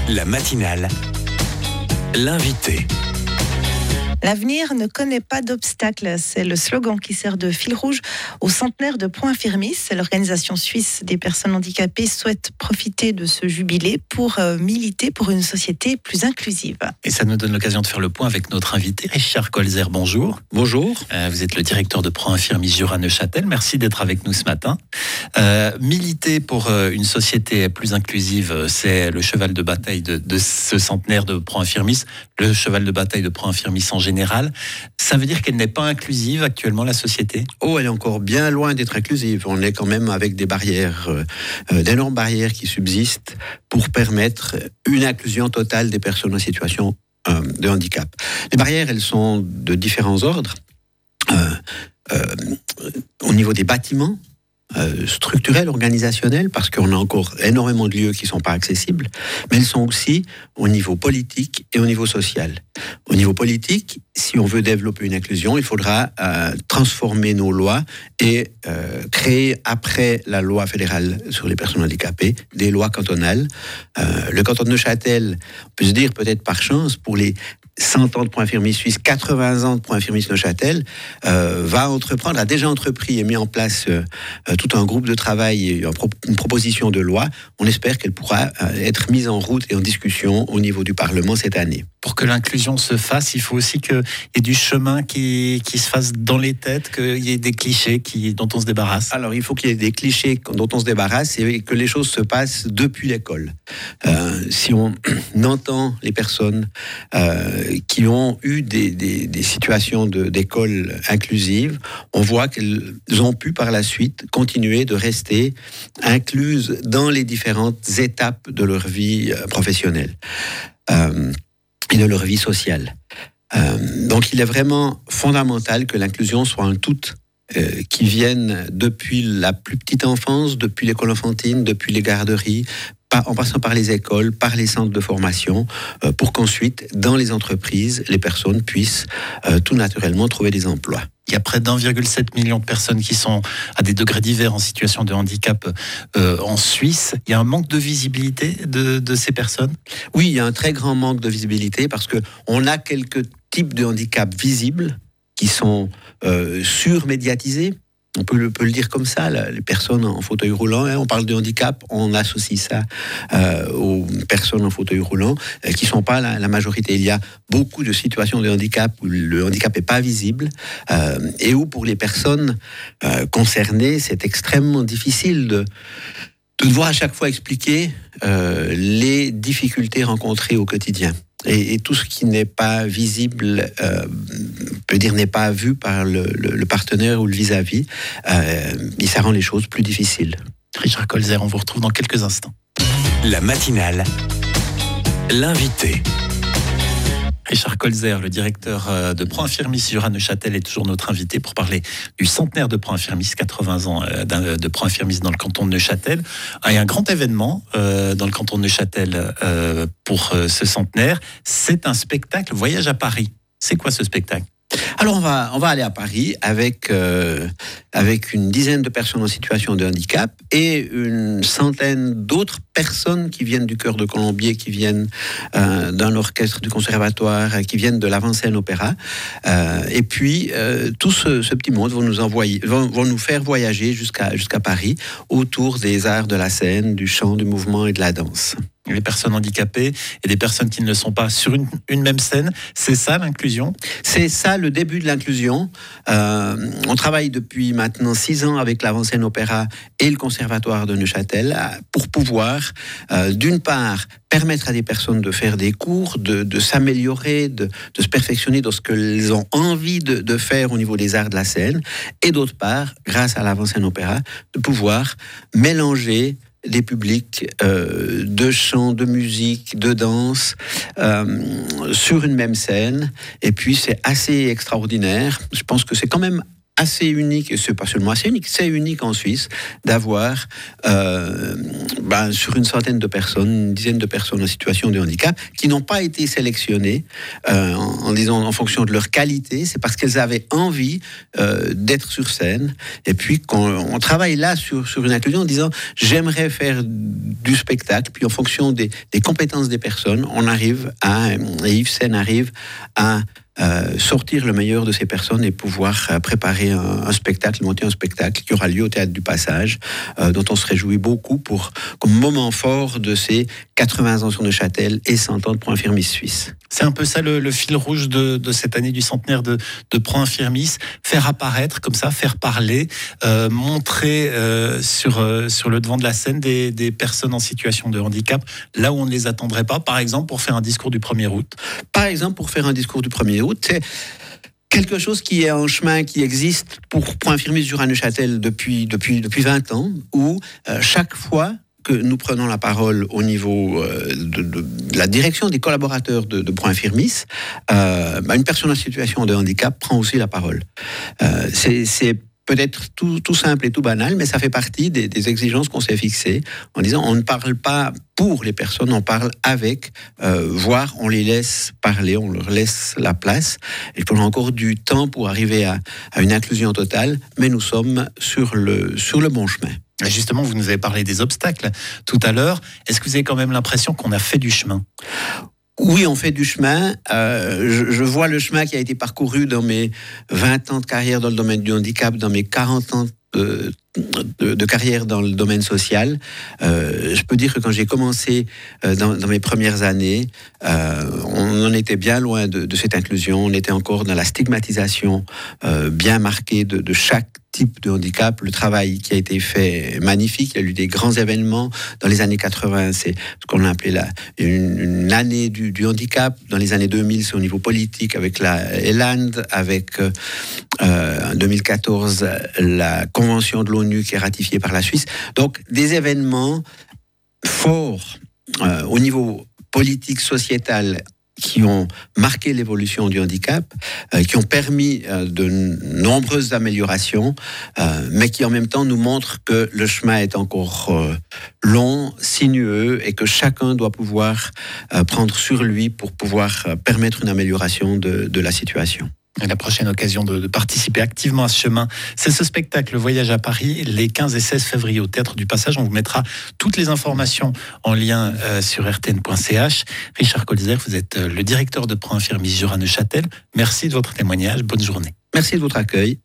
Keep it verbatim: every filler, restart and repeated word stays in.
La matinale, l'invité. L'avenir ne connaît pas d'obstacles, c'est le slogan qui sert de fil rouge au centenaire de Pro Infirmis. L'organisation suisse des personnes handicapées souhaite profiter de ce jubilé pour euh, militer pour une société plus inclusive. Et ça nous donne l'occasion de faire le point avec notre invité, Richard Colzer. Bonjour. Bonjour. Euh, vous êtes le directeur de Pro Infirmis Jura-Neuchâtel. Merci d'être avec nous ce matin. Euh, militer pour euh, une société plus inclusive, c'est le cheval de bataille de, de ce centenaire de Pro Infirmis, le cheval de bataille de Pro Infirmis en général. Ça veut dire qu'elle n'est pas inclusive actuellement, la société ? Oh, elle est encore bien loin d'être inclusive. On est quand même avec des barrières, euh, d'énormes barrières qui subsistent pour permettre une inclusion totale des personnes en situation euh, de handicap. Les barrières, elles sont de différents ordres. Euh, euh, au niveau des bâtiments, Euh, structurelles, organisationnelles, parce qu'on a encore énormément de lieux qui ne sont pas accessibles, mais elles sont aussi au niveau politique et au niveau social. Au niveau politique, si on veut développer une inclusion, il faudra euh, transformer nos lois et euh, créer, après la loi fédérale sur les personnes handicapées, des lois cantonales. Euh, le canton de Neuchâtel, on peut se dire peut-être par chance, pour les cent ans de Pro Infirmis suisse, quatre-vingts ans de Pro Infirmis Neuchâtel, euh, va entreprendre, a déjà entrepris et mis en place euh, tout un groupe de travail et une proposition de loi. On espère qu'elle pourra euh, être mise en route et en discussion au niveau du Parlement cette année. Pour que l'inclusion se fasse, il faut aussi qu'il y ait du chemin qui, qui se fasse dans les têtes, qu'il y ait des clichés qui, dont on se débarrasse. Alors, il faut qu'il y ait des clichés dont on se débarrasse et que les choses se passent depuis l'école. Euh, si on entend les personnes euh, qui ont eu des, des, des situations de, d'école inclusive, on voit qu'elles ont pu par la suite continuer de rester incluses dans les différentes étapes de leur vie professionnelle. Euh, et de leur vie sociale. Euh, donc il est vraiment fondamental que l'inclusion soit un tout euh, qui vienne depuis la plus petite enfance, depuis l'école enfantine, depuis les garderies, par, en passant par les écoles, par les centres de formation, euh, pour qu'ensuite, dans les entreprises, les personnes puissent euh, tout naturellement trouver des emplois. Il y a près d'un virgule sept million de personnes qui sont à des degrés divers en situation de handicap euh, en Suisse. Il y a un manque de visibilité de, de ces personnes ? Oui, il y a un très grand manque de visibilité parce qu'on a quelques types de handicap visibles qui sont euh, surmédiatisés. On peut le, peut le dire comme ça, là, les personnes en fauteuil roulant, hein, on parle de handicap, on associe ça euh, aux personnes en fauteuil roulant, euh, qui ne sont pas la, la majorité. Il y a beaucoup de situations de handicap où le handicap n'est pas visible, euh, et où pour les personnes euh, concernées, c'est extrêmement difficile de, de devoir à chaque fois expliquer euh, les difficultés rencontrées au quotidien. Et, et tout ce qui n'est pas visible, euh, peut dire n'est pas vu par le, le, le partenaire ou le vis-à-vis, euh, et ça rend les choses plus difficiles. Richard Colzer, on vous retrouve dans quelques instants. La matinale, l'invité. Richard Colzer, le directeur de Pro Infirmis Jura-Neuchâtel, est toujours notre invité pour parler du centenaire de Pro Infirmis, quatre-vingts ans de Pro Infirmis dans le canton de Neuchâtel. Il y a un grand événement dans le canton de Neuchâtel pour ce centenaire. C'est un spectacle Voyage à Paris. C'est quoi ce spectacle ? Alors on va, on va aller à Paris avec, euh, avec une dizaine de personnes en situation de handicap et une centaine d'autres personnes qui viennent du Chœur de Colombier, qui viennent euh, d'un orchestre du conservatoire, qui viennent de l'avant-scène opéra. Euh, et puis euh, tout ce, ce petit monde vont nous, envoyer, vont, vont nous faire voyager jusqu'à, jusqu'à Paris autour des arts de la scène, du chant, du mouvement et de la danse. Les personnes handicapées et des personnes qui ne le sont pas sur une, une même scène. C'est ça l'inclusion ? C'est ça le début de l'inclusion. Euh, on travaille depuis maintenant six ans avec l'avant-scène opéra et le conservatoire de Neuchâtel pour pouvoir, euh, d'une part, permettre à des personnes de faire des cours, de, de s'améliorer, de, de se perfectionner dans ce qu'elles ont envie de, de faire au niveau des arts de la scène, et d'autre part, grâce à l'avant-scène opéra, de pouvoir mélanger des publics euh, de chant, de musique, de danse euh, sur une même scène. Et puis c'est assez extraordinaire. Je pense que c'est quand même assez unique, et c'est pas seulement assez unique, c'est unique en Suisse, d'avoir euh, ben, sur une centaine de personnes, une dizaine de personnes en situation de handicap, qui n'ont pas été sélectionnées euh, en, en disant en fonction de leur qualité, c'est parce qu'elles avaient envie euh, d'être sur scène. Et puis quand on travaille là sur, sur une inclusion en disant j'aimerais faire du spectacle, puis en fonction des, des compétences des personnes, on arrive à, et Yves Sen arrive à Euh, sortir le meilleur de ces personnes et pouvoir euh, préparer un, un spectacle, monter un spectacle qui aura lieu au Théâtre du Passage, euh, dont on se réjouit beaucoup pour, comme moment fort de ces quatre-vingts ans sur Neuchâtel et cent ans de Pro Infirmis Suisse. C'est un peu ça le, le fil rouge de, de cette année du centenaire de, de Pro Infirmis, faire apparaître comme ça, faire parler, euh, montrer euh, sur, euh, sur le devant de la scène des, des personnes en situation de handicap, là où on ne les attendrait pas, par exemple pour faire un discours du premier août. Par exemple pour faire un discours du premier août, c'est quelque chose qui est en chemin, qui existe pour Pro Infirmis Jura-Neuchâtel depuis, depuis, depuis vingt ans, où euh, chaque fois que nous prenons la parole au niveau euh, de, de, de la direction des collaborateurs de, de Pro Infirmis, euh, bah, une personne en situation de handicap prend aussi la parole. Euh, c'est, c'est peut-être tout, tout simple et tout banal, mais ça fait partie des, des exigences qu'on s'est fixées en disant on ne parle pas pour les personnes, on parle avec, euh, voire on les laisse parler, on leur laisse la place. Il faut encore du temps pour arriver à, à une inclusion totale, mais nous sommes sur le, sur le bon chemin. Justement, vous nous avez parlé des obstacles tout à l'heure. Est-ce que vous avez quand même l'impression qu'on a fait du chemin ? Oui, on fait du chemin. Euh, je, je vois le chemin qui a été parcouru dans mes vingt ans de carrière dans le domaine du handicap, dans mes quarante ans de, de, de carrière dans le domaine social. Euh, je peux dire que quand j'ai commencé euh, dans, dans mes premières années, euh, on en était bien loin de, de cette inclusion. On était encore dans la stigmatisation euh, bien marquée de, de chaque type de handicap. Le travail qui a été fait est magnifique. Il y a eu des grands événements dans les années quatre-vingts. C'est ce qu'on a appelé la, une, une année du, du handicap. Dans les années deux mille, c'est au niveau politique avec la E L A N D, avec euh, en deux mille quatorze la Convention de l'ONU qui est ratifiée par la Suisse. Donc des événements forts euh, au niveau politique, sociétal, qui ont marqué l'évolution du handicap, euh, qui ont permis euh, de n- nombreuses améliorations, euh, mais qui en même temps nous montrent que le chemin est encore euh, long, sinueux, et que chacun doit pouvoir euh, prendre sur lui pour pouvoir euh, permettre une amélioration de, de la situation. Et la prochaine occasion de, de participer activement à ce chemin, c'est ce spectacle Voyage à Paris, les quinze et seize février au Théâtre du Passage. On vous mettra toutes les informations en lien euh, sur r t n point c h. Richard Colzer, vous êtes le directeur de Pro Infirmis Jura-Neuchâtel. Merci de votre témoignage. Bonne journée. Merci de votre accueil.